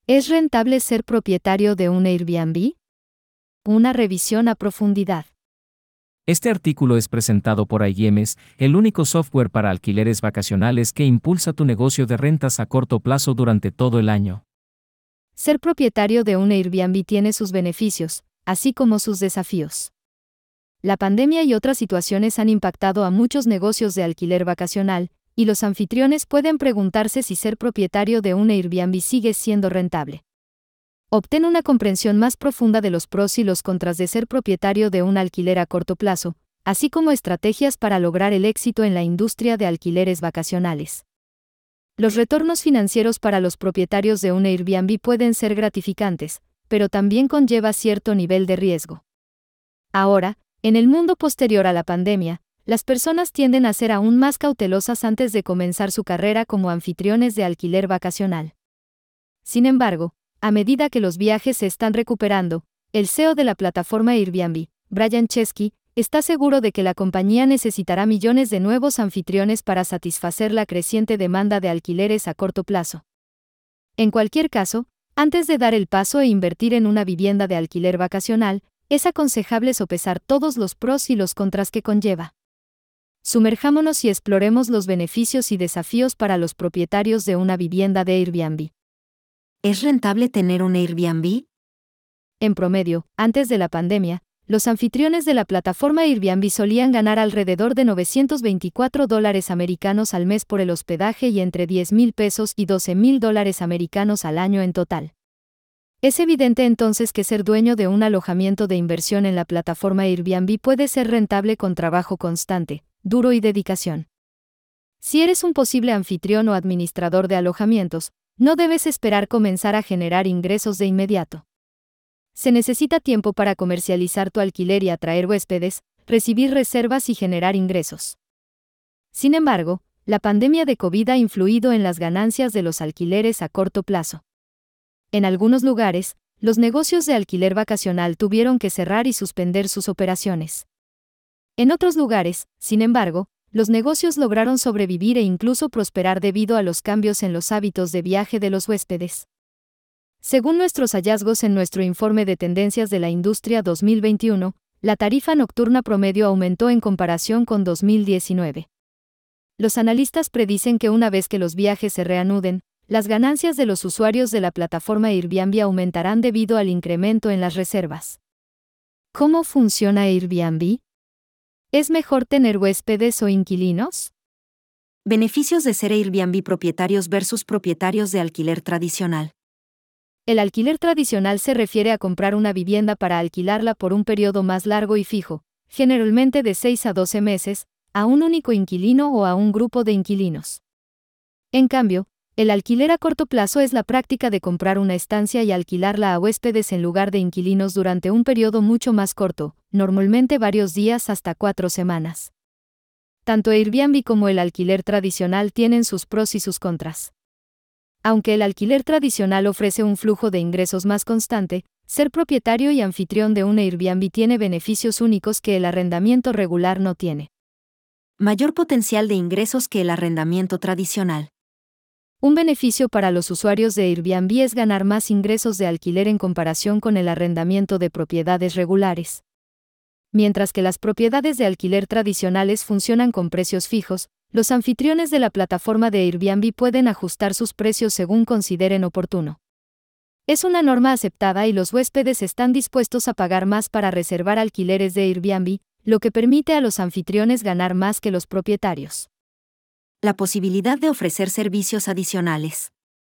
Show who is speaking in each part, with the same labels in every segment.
Speaker 1: ¿Es rentable ser propietario de un Airbnb? Una revisión a profundidad.
Speaker 2: Este artículo es presentado por iGemes, el único software para alquileres vacacionales que impulsa tu negocio de rentas a corto plazo durante todo el año.
Speaker 1: Ser propietario de un Airbnb tiene sus beneficios, así como sus desafíos. La pandemia y otras situaciones han impactado a muchos negocios de alquiler vacacional, y los anfitriones pueden preguntarse si ser propietario de un Airbnb sigue siendo rentable. Obtén una comprensión más profunda de los pros y los contras de ser propietario de un alquiler a corto plazo, así como estrategias para lograr el éxito en la industria de alquileres vacacionales. Los retornos financieros para los propietarios de un Airbnb pueden ser gratificantes, pero también conlleva cierto nivel de riesgo. Ahora, en el mundo posterior a la pandemia, las personas tienden a ser aún más cautelosas antes de comenzar su carrera como anfitriones de alquiler vacacional. Sin embargo, a medida que los viajes se están recuperando, el CEO de la plataforma Airbnb, Brian Chesky, está seguro de que la compañía necesitará millones de nuevos anfitriones para satisfacer la creciente demanda de alquileres a corto plazo. En cualquier caso, antes de dar el paso e invertir en una vivienda de alquiler vacacional, es aconsejable sopesar todos los pros y los contras que conlleva. Sumerjámonos y exploremos los beneficios y desafíos para los propietarios de una vivienda de Airbnb.
Speaker 3: ¿Es rentable tener un Airbnb?
Speaker 1: En promedio, antes de la pandemia, los anfitriones de la plataforma Airbnb solían ganar alrededor de $924 americanos al mes por el hospedaje y entre $10,000 y $12,000 americanos al año en total. Es evidente entonces que ser dueño de un alojamiento de inversión en la plataforma Airbnb puede ser rentable con trabajo constante, duro y dedicación. Si eres un posible anfitrión o administrador de alojamientos, no debes esperar comenzar a generar ingresos de inmediato. Se necesita tiempo para comercializar tu alquiler y atraer huéspedes, recibir reservas y generar ingresos. Sin embargo, la pandemia de COVID ha influido en las ganancias de los alquileres a corto plazo. En algunos lugares, los negocios de alquiler vacacional tuvieron que cerrar y suspender sus operaciones. En otros lugares, sin embargo, los negocios lograron sobrevivir e incluso prosperar debido a los cambios en los hábitos de viaje de los huéspedes. Según nuestros hallazgos en nuestro informe de tendencias de la industria 2021, la tarifa nocturna promedio aumentó en comparación con 2019. Los analistas predicen que una vez que los viajes se reanuden, las ganancias de los usuarios de la plataforma Airbnb aumentarán debido al incremento en las reservas. ¿Cómo funciona Airbnb? ¿Es mejor tener huéspedes o inquilinos?
Speaker 3: Beneficios de ser Airbnb propietarios versus propietarios de alquiler tradicional.
Speaker 1: El alquiler tradicional se refiere a comprar una vivienda para alquilarla por un periodo más largo y fijo, generalmente de 6 a 12 meses, a un único inquilino o a un grupo de inquilinos. En cambio, el alquiler a corto plazo es la práctica de comprar una estancia y alquilarla a huéspedes en lugar de inquilinos durante un periodo mucho más corto, normalmente varios días hasta 4 semanas. Tanto Airbnb como el alquiler tradicional tienen sus pros y sus contras. Aunque el alquiler tradicional ofrece un flujo de ingresos más constante, ser propietario y anfitrión de un Airbnb tiene beneficios únicos que el arrendamiento regular no tiene.
Speaker 3: Mayor potencial de ingresos que el arrendamiento tradicional.
Speaker 1: Un beneficio para los usuarios de Airbnb es ganar más ingresos de alquiler en comparación con el arrendamiento de propiedades regulares. Mientras que las propiedades de alquiler tradicionales funcionan con precios fijos, los anfitriones de la plataforma de Airbnb pueden ajustar sus precios según consideren oportuno. Es una norma aceptada y los huéspedes están dispuestos a pagar más para reservar alquileres de Airbnb, lo que permite a los anfitriones ganar más que los propietarios.
Speaker 3: La posibilidad de ofrecer servicios adicionales.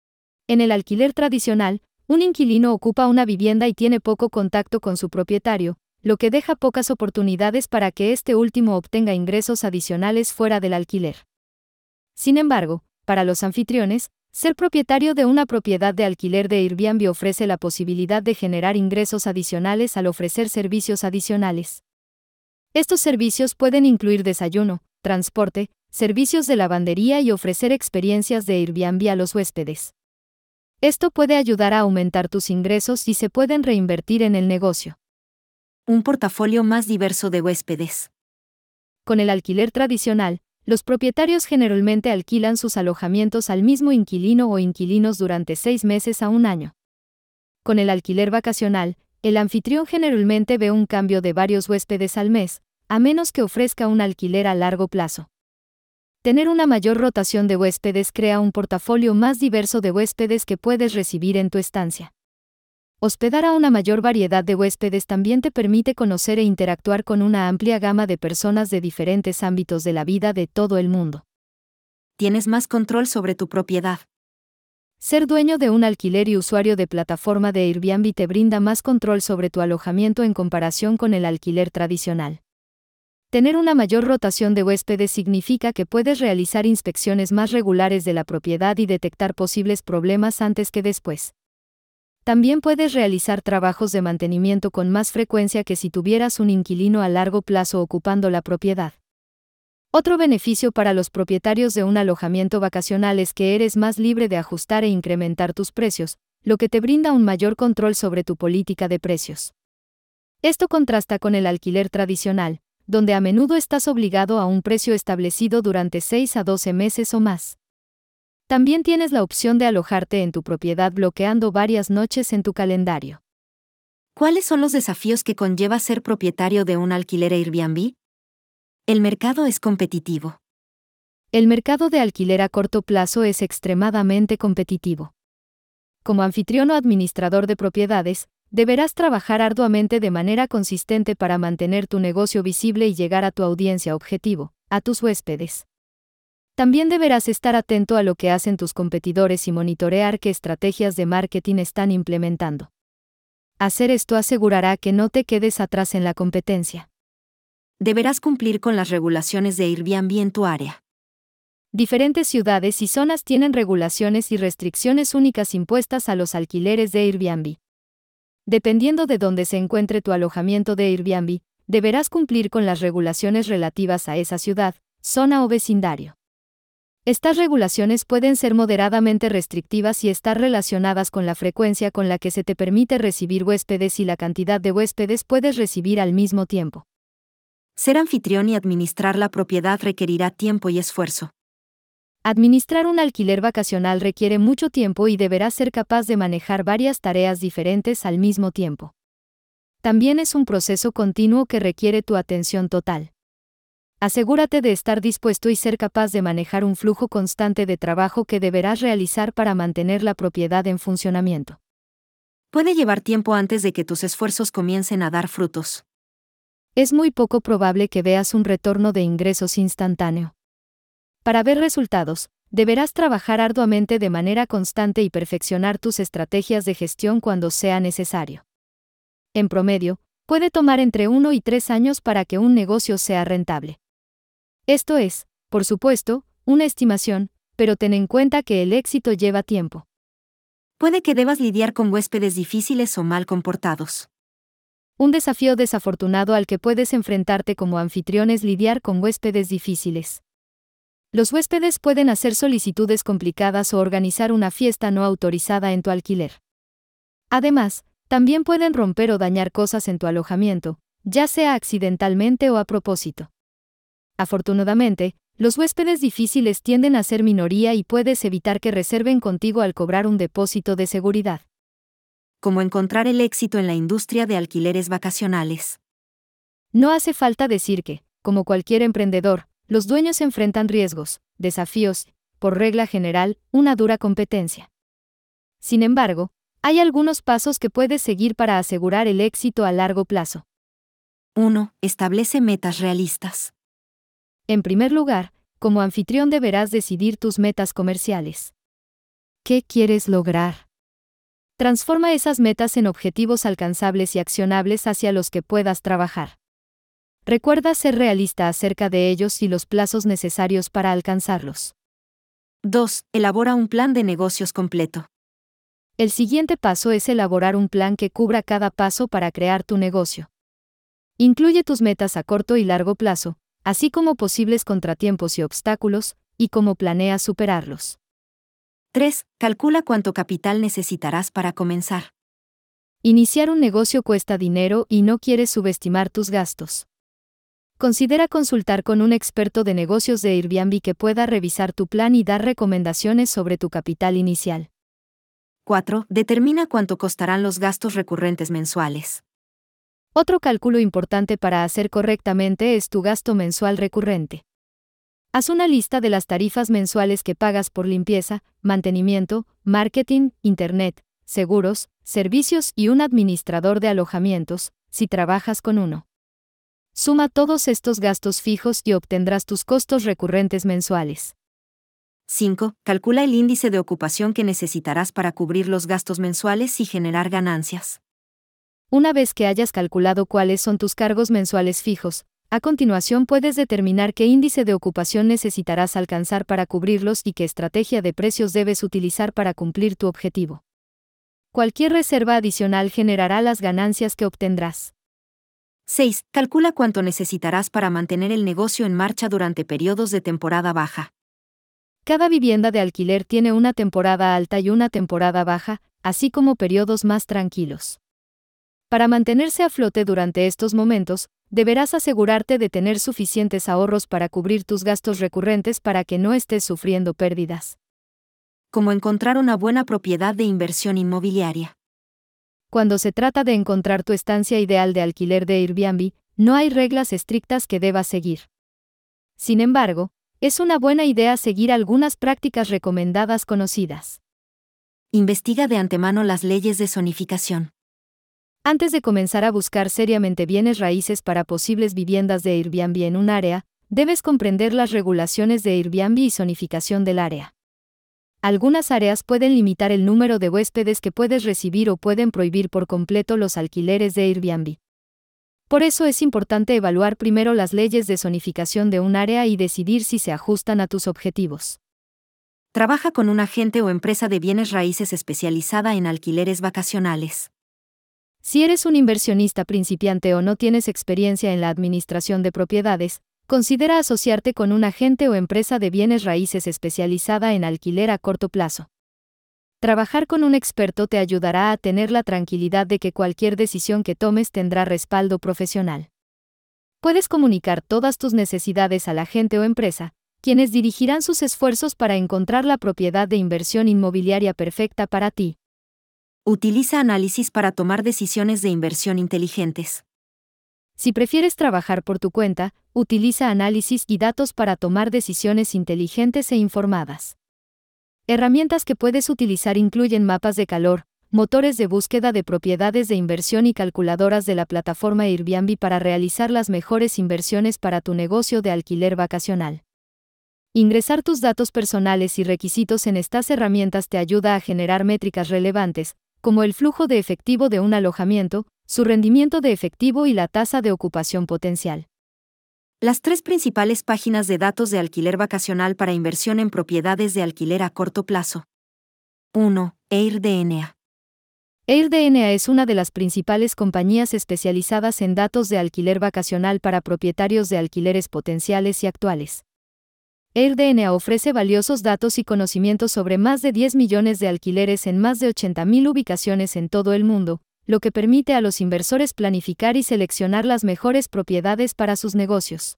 Speaker 1: En el alquiler tradicional, un inquilino ocupa una vivienda y tiene poco contacto con su propietario, lo que deja pocas oportunidades para que este último obtenga ingresos adicionales fuera del alquiler. Sin embargo, para los anfitriones, ser propietario de una propiedad de alquiler de Airbnb ofrece la posibilidad de generar ingresos adicionales al ofrecer servicios adicionales. Estos servicios pueden incluir desayuno, transporte, servicios de lavandería y ofrecer experiencias de Airbnb a los huéspedes. Esto puede ayudar a aumentar tus ingresos y se pueden reinvertir en el negocio.
Speaker 3: Un portafolio más diverso de huéspedes.
Speaker 1: Con el alquiler tradicional, los propietarios generalmente alquilan sus alojamientos al mismo inquilino o inquilinos durante 6 meses a un año. Con el alquiler vacacional, el anfitrión generalmente ve un cambio de varios huéspedes al mes, a menos que ofrezca un alquiler a largo plazo. Tener una mayor rotación de huéspedes crea un portafolio más diverso de huéspedes que puedes recibir en tu estancia. Hospedar a una mayor variedad de huéspedes también te permite conocer e interactuar con una amplia gama de personas de diferentes ámbitos de la vida de todo el mundo.
Speaker 3: Tienes más control sobre tu propiedad.
Speaker 1: Ser dueño de un alquiler y usuario de plataforma de Airbnb te brinda más control sobre tu alojamiento en comparación con el alquiler tradicional. Tener una mayor rotación de huéspedes significa que puedes realizar inspecciones más regulares de la propiedad y detectar posibles problemas antes que después. También puedes realizar trabajos de mantenimiento con más frecuencia que si tuvieras un inquilino a largo plazo ocupando la propiedad. Otro beneficio para los propietarios de un alojamiento vacacional es que eres más libre de ajustar e incrementar tus precios, lo que te brinda un mayor control sobre tu política de precios. Esto contrasta con el alquiler tradicional, donde a menudo estás obligado a un precio establecido durante 6 a 12 meses o más. También tienes la opción de alojarte en tu propiedad bloqueando varias noches en tu calendario.
Speaker 3: ¿Cuáles son los desafíos que conlleva ser propietario de un alquiler Airbnb? El mercado es competitivo.
Speaker 1: El mercado de alquiler a corto plazo es extremadamente competitivo. Como anfitrión o administrador de propiedades, deberás trabajar arduamente de manera consistente para mantener tu negocio visible y llegar a tu audiencia objetivo, a tus huéspedes. También deberás estar atento a lo que hacen tus competidores y monitorear qué estrategias de marketing están implementando. Hacer esto asegurará que no te quedes atrás en la competencia.
Speaker 3: Deberás cumplir con las regulaciones de Airbnb en tu área.
Speaker 1: Diferentes ciudades y zonas tienen regulaciones y restricciones únicas impuestas a los alquileres de Airbnb. Dependiendo de dónde se encuentre tu alojamiento de Airbnb, deberás cumplir con las regulaciones relativas a esa ciudad, zona o vecindario. Estas regulaciones pueden ser moderadamente restrictivas y estar relacionadas con la frecuencia con la que se te permite recibir huéspedes y la cantidad de huéspedes puedes recibir al mismo tiempo.
Speaker 3: Ser anfitrión y administrar la propiedad requerirá tiempo y esfuerzo.
Speaker 1: Administrar un alquiler vacacional requiere mucho tiempo y deberás ser capaz de manejar varias tareas diferentes al mismo tiempo. También es un proceso continuo que requiere tu atención total. Asegúrate de estar dispuesto y ser capaz de manejar un flujo constante de trabajo que deberás realizar para mantener la propiedad en funcionamiento.
Speaker 3: Puede llevar tiempo antes de que tus esfuerzos comiencen a dar frutos.
Speaker 1: Es muy poco probable que veas un retorno de ingresos instantáneo. Para ver resultados, deberás trabajar arduamente de manera constante y perfeccionar tus estrategias de gestión cuando sea necesario. En promedio, puede tomar entre 1 y 3 años para que un negocio sea rentable. Esto es, por supuesto, una estimación, pero ten en cuenta que el éxito lleva tiempo.
Speaker 3: Puede que debas lidiar con huéspedes difíciles o mal comportados.
Speaker 1: Un desafío desafortunado al que puedes enfrentarte como anfitrión es lidiar con huéspedes difíciles. Los huéspedes pueden hacer solicitudes complicadas o organizar una fiesta no autorizada en tu alquiler. Además, también pueden romper o dañar cosas en tu alojamiento, ya sea accidentalmente o a propósito. Afortunadamente, los huéspedes difíciles tienden a ser minoría y puedes evitar que reserven contigo al cobrar un depósito de seguridad.
Speaker 3: ¿Cómo encontrar el éxito en la industria de alquileres vacacionales?
Speaker 1: No hace falta decir que, como cualquier emprendedor, los dueños enfrentan riesgos, desafíos, por regla general, una dura competencia. Sin embargo, hay algunos pasos que puedes seguir para asegurar el éxito a largo plazo.
Speaker 3: 1. Establece metas realistas.
Speaker 1: En primer lugar, como anfitrión deberás decidir tus metas comerciales. ¿Qué quieres lograr? Transforma esas metas en objetivos alcanzables y accionables hacia los que puedas trabajar. Recuerda ser realista acerca de ellos y los plazos necesarios para alcanzarlos.
Speaker 3: 2. Elabora un plan de negocios completo.
Speaker 1: El siguiente paso es elaborar un plan que cubra cada paso para crear tu negocio. Incluye tus metas a corto y largo plazo, así como posibles contratiempos y obstáculos, y cómo planeas superarlos.
Speaker 3: 3. Calcula cuánto capital necesitarás para comenzar.
Speaker 1: Iniciar un negocio cuesta dinero y no quieres subestimar tus gastos. Considera consultar con un experto de negocios de Airbnb que pueda revisar tu plan y dar recomendaciones sobre tu capital inicial.
Speaker 3: 4. Determina cuánto costarán los gastos recurrentes mensuales.
Speaker 1: Otro cálculo importante para hacer correctamente es tu gasto mensual recurrente. Haz una lista de las tarifas mensuales que pagas por limpieza, mantenimiento, marketing, internet, seguros, servicios y un administrador de alojamientos, si trabajas con uno. Suma todos estos gastos fijos y obtendrás tus costos recurrentes mensuales.
Speaker 3: 5. Calcula el índice de ocupación que necesitarás para cubrir los gastos mensuales y generar ganancias.
Speaker 1: Una vez que hayas calculado cuáles son tus cargos mensuales fijos, a continuación puedes determinar qué índice de ocupación necesitarás alcanzar para cubrirlos y qué estrategia de precios debes utilizar para cumplir tu objetivo. Cualquier reserva adicional generará las ganancias que obtendrás.
Speaker 3: 6. Calcula cuánto necesitarás para mantener el negocio en marcha durante periodos de temporada baja.
Speaker 1: Cada vivienda de alquiler tiene una temporada alta y una temporada baja, así como periodos más tranquilos. Para mantenerse a flote durante estos momentos, deberás asegurarte de tener suficientes ahorros para cubrir tus gastos recurrentes para que no estés sufriendo pérdidas.
Speaker 3: ¿Cómo encontrar una buena propiedad de inversión inmobiliaria?
Speaker 1: Cuando se trata de encontrar tu estancia ideal de alquiler de Airbnb, no hay reglas estrictas que debas seguir. Sin embargo, es una buena idea seguir algunas prácticas recomendadas conocidas.
Speaker 3: Investiga de antemano las leyes de zonificación.
Speaker 1: Antes de comenzar a buscar seriamente bienes raíces para posibles viviendas de Airbnb en un área, debes comprender las regulaciones de Airbnb y zonificación del área. Algunas áreas pueden limitar el número de huéspedes que puedes recibir o pueden prohibir por completo los alquileres de Airbnb. Por eso es importante evaluar primero las leyes de zonificación de un área y decidir si se ajustan a tus objetivos.
Speaker 3: Trabaja con un agente o empresa de bienes raíces especializada en alquileres vacacionales.
Speaker 1: Si eres un inversionista principiante o no tienes experiencia en la administración de propiedades, considera asociarte con un agente o empresa de bienes raíces especializada en alquiler a corto plazo. Trabajar con un experto te ayudará a tener la tranquilidad de que cualquier decisión que tomes tendrá respaldo profesional. Puedes comunicar todas tus necesidades al agente o empresa, quienes dirigirán sus esfuerzos para encontrar la propiedad de inversión inmobiliaria perfecta para ti.
Speaker 3: Utiliza análisis para tomar decisiones de inversión inteligentes.
Speaker 1: Si prefieres trabajar por tu cuenta, utiliza análisis y datos para tomar decisiones inteligentes e informadas. Herramientas que puedes utilizar incluyen mapas de calor, motores de búsqueda de propiedades de inversión y calculadoras de la plataforma Airbnb para realizar las mejores inversiones para tu negocio de alquiler vacacional. Ingresar tus datos personales y requisitos en estas herramientas te ayuda a generar métricas relevantes, como el flujo de efectivo de un alojamiento, su rendimiento de efectivo y la tasa de ocupación potencial.
Speaker 3: Las 3 principales páginas de datos de alquiler vacacional para inversión en propiedades de alquiler a corto plazo. 1. AirDNA.
Speaker 1: AirDNA es una de las principales compañías especializadas en datos de alquiler vacacional para propietarios de alquileres potenciales y actuales. AirDNA ofrece valiosos datos y conocimientos sobre más de 10 millones de alquileres en más de 80.000 ubicaciones en todo el mundo, lo que permite a los inversores planificar y seleccionar las mejores propiedades para sus negocios.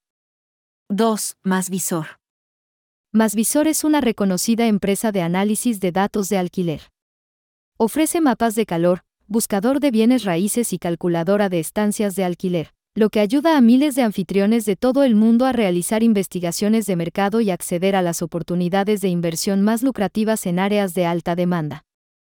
Speaker 3: 2. MásVisor.
Speaker 1: MásVisor es una reconocida empresa de análisis de datos de alquiler. Ofrece mapas de calor, buscador de bienes raíces y calculadora de estancias de alquiler, lo que ayuda a miles de anfitriones de todo el mundo a realizar investigaciones de mercado y acceder a las oportunidades de inversión más lucrativas en áreas de alta demanda.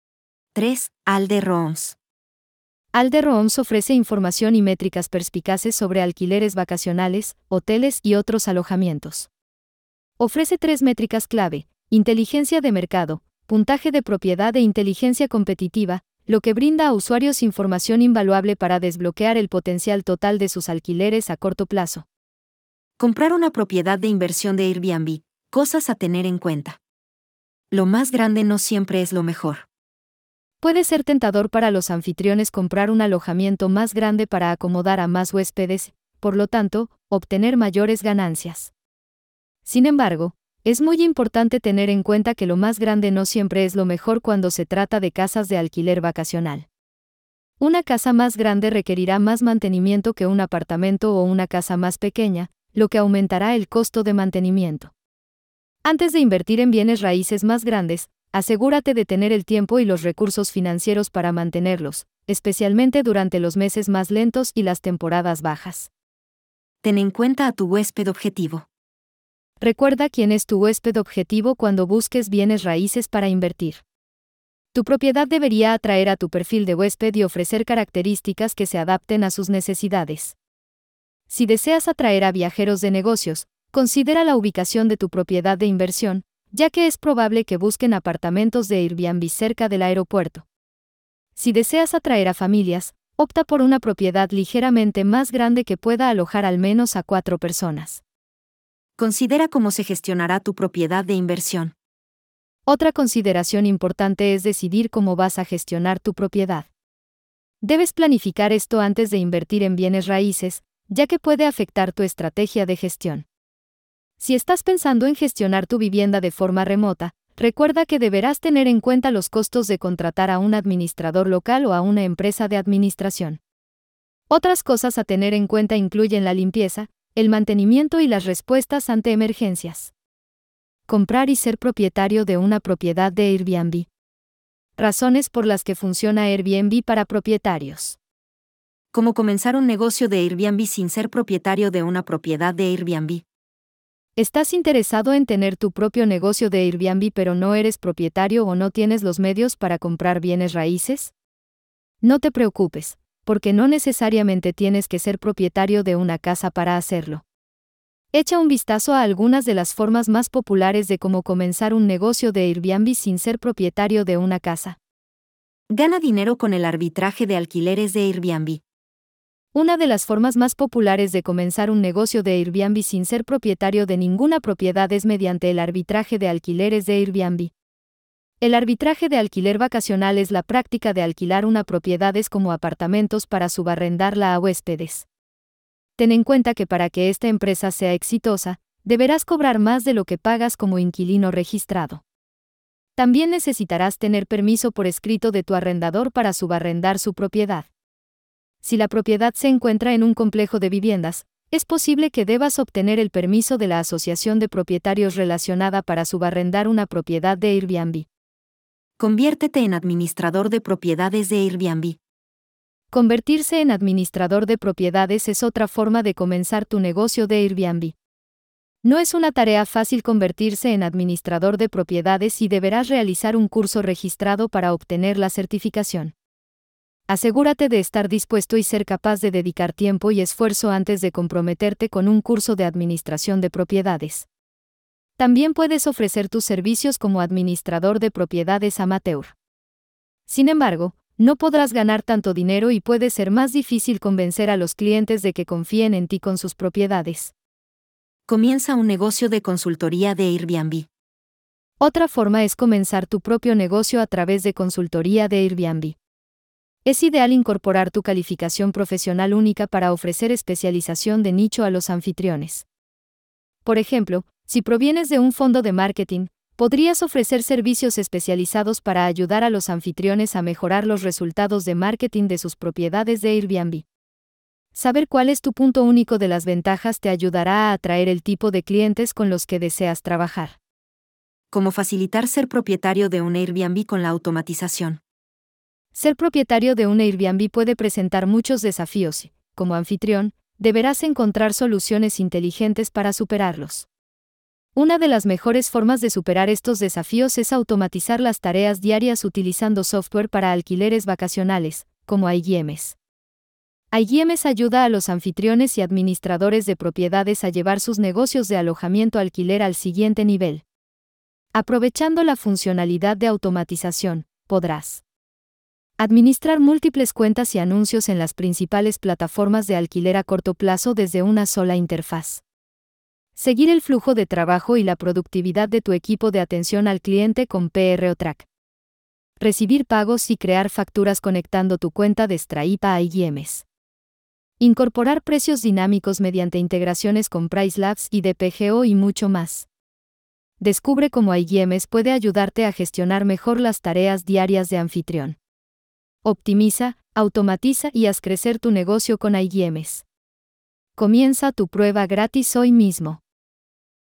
Speaker 3: 3. AldeRooms.
Speaker 1: AldeRooms ofrece información y métricas perspicaces sobre alquileres vacacionales, hoteles y otros alojamientos. Ofrece 3 métricas clave: inteligencia de mercado, puntaje de propiedad e inteligencia competitiva, lo que brinda a usuarios información invaluable para desbloquear el potencial total de sus alquileres a corto plazo.
Speaker 3: Comprar una propiedad de inversión de Airbnb. Cosas a tener en cuenta. Lo más grande no siempre es lo mejor.
Speaker 1: Puede ser tentador para los anfitriones comprar un alojamiento más grande para acomodar a más huéspedes, por lo tanto, obtener mayores ganancias. Sin embargo, es muy importante tener en cuenta que lo más grande no siempre es lo mejor cuando se trata de casas de alquiler vacacional. Una casa más grande requerirá más mantenimiento que un apartamento o una casa más pequeña, lo que aumentará el costo de mantenimiento. Antes de invertir en bienes raíces más grandes, Asegúrate de tener el tiempo y los recursos financieros para mantenerlos, especialmente durante los meses más lentos y las temporadas bajas.
Speaker 3: Ten en cuenta a tu huésped objetivo.
Speaker 1: Recuerda quién es tu huésped objetivo cuando busques bienes raíces para invertir. Tu propiedad debería atraer a tu perfil de huésped y ofrecer características que se adapten a sus necesidades. Si deseas atraer a viajeros de negocios, considera la ubicación de tu propiedad de inversión, ya que es probable que busquen apartamentos de Airbnb cerca del aeropuerto. Si deseas atraer a familias, opta por una propiedad ligeramente más grande que pueda alojar al menos a 4 personas.
Speaker 3: Considera cómo se gestionará tu propiedad de inversión.
Speaker 1: Otra consideración importante es decidir cómo vas a gestionar tu propiedad. Debes planificar esto antes de invertir en bienes raíces, ya que puede afectar tu estrategia de gestión. Si estás pensando en gestionar tu vivienda de forma remota, recuerda que deberás tener en cuenta los costos de contratar a un administrador local o a una empresa de administración. Otras cosas a tener en cuenta incluyen la limpieza, el mantenimiento y las respuestas ante emergencias. Comprar y ser propietario de una propiedad de Airbnb. Razones por las que funciona Airbnb para propietarios.
Speaker 3: ¿Cómo comenzar un negocio de Airbnb sin ser propietario de una propiedad de Airbnb?
Speaker 1: ¿Estás interesado en tener tu propio negocio de Airbnb pero no eres propietario o no tienes los medios para comprar bienes raíces? No te preocupes, porque no necesariamente tienes que ser propietario de una casa para hacerlo. Echa un vistazo a algunas de las formas más populares de cómo comenzar un negocio de Airbnb sin ser propietario de una casa.
Speaker 3: Gana dinero con el arbitraje de alquileres de Airbnb.
Speaker 1: Una de las formas más populares de comenzar un negocio de Airbnb sin ser propietario de ninguna propiedad es mediante el arbitraje de alquileres de Airbnb. El arbitraje de alquiler vacacional es la práctica de alquilar una propiedad como apartamentos para subarrendarla a huéspedes. Ten en cuenta que para que esta empresa sea exitosa, deberás cobrar más de lo que pagas como inquilino registrado. También necesitarás tener permiso por escrito de tu arrendador para subarrendar su propiedad. Si la propiedad se encuentra en un complejo de viviendas, es posible que debas obtener el permiso de la asociación de propietarios relacionada para subarrendar una propiedad de Airbnb.
Speaker 3: Conviértete en administrador de propiedades de Airbnb.
Speaker 1: Convertirse en administrador de propiedades es otra forma de comenzar tu negocio de Airbnb. No es una tarea fácil convertirse en administrador de propiedades y deberás realizar un curso registrado para obtener la certificación. Asegúrate de estar dispuesto y ser capaz de dedicar tiempo y esfuerzo antes de comprometerte con un curso de administración de propiedades. También puedes ofrecer tus servicios como administrador de propiedades amateur. Sin embargo, no podrás ganar tanto dinero y puede ser más difícil convencer a los clientes de que confíen en ti con sus propiedades.
Speaker 3: Comienza un negocio de consultoría de Airbnb.
Speaker 1: Otra forma es comenzar tu propio negocio a través de consultoría de Airbnb. Es ideal incorporar tu calificación profesional única para ofrecer especialización de nicho a los anfitriones. Por ejemplo, si provienes de un fondo de marketing, podrías ofrecer servicios especializados para ayudar a los anfitriones a mejorar los resultados de marketing de sus propiedades de Airbnb. Saber cuál es tu punto único de las ventajas te ayudará a atraer el tipo de clientes con los que deseas trabajar.
Speaker 3: ¿Cómo facilitar ser propietario de un Airbnb con la automatización?
Speaker 1: Ser propietario de un Airbnb puede presentar muchos desafíos y, como anfitrión, deberás encontrar soluciones inteligentes para superarlos. Una de las mejores formas de superar estos desafíos es automatizar las tareas diarias utilizando software para alquileres vacacionales, como iGMS. iGMS ayuda a los anfitriones y administradores de propiedades a llevar sus negocios de alojamiento-alquiler al siguiente nivel. Aprovechando la funcionalidad de automatización, podrás administrar múltiples cuentas y anuncios en las principales plataformas de alquiler a corto plazo desde una sola interfaz. Seguir el flujo de trabajo y la productividad de tu equipo de atención al cliente con PRO-Track. Recibir pagos y crear facturas conectando tu cuenta de Stripe a iGMS. Incorporar precios dinámicos mediante integraciones con PriceLabs y DPGO y mucho más. Descubre cómo iGMS puede ayudarte a gestionar mejor las tareas diarias de anfitrión. Optimiza, automatiza y haz crecer tu negocio con iGMS. Comienza tu prueba gratis hoy mismo.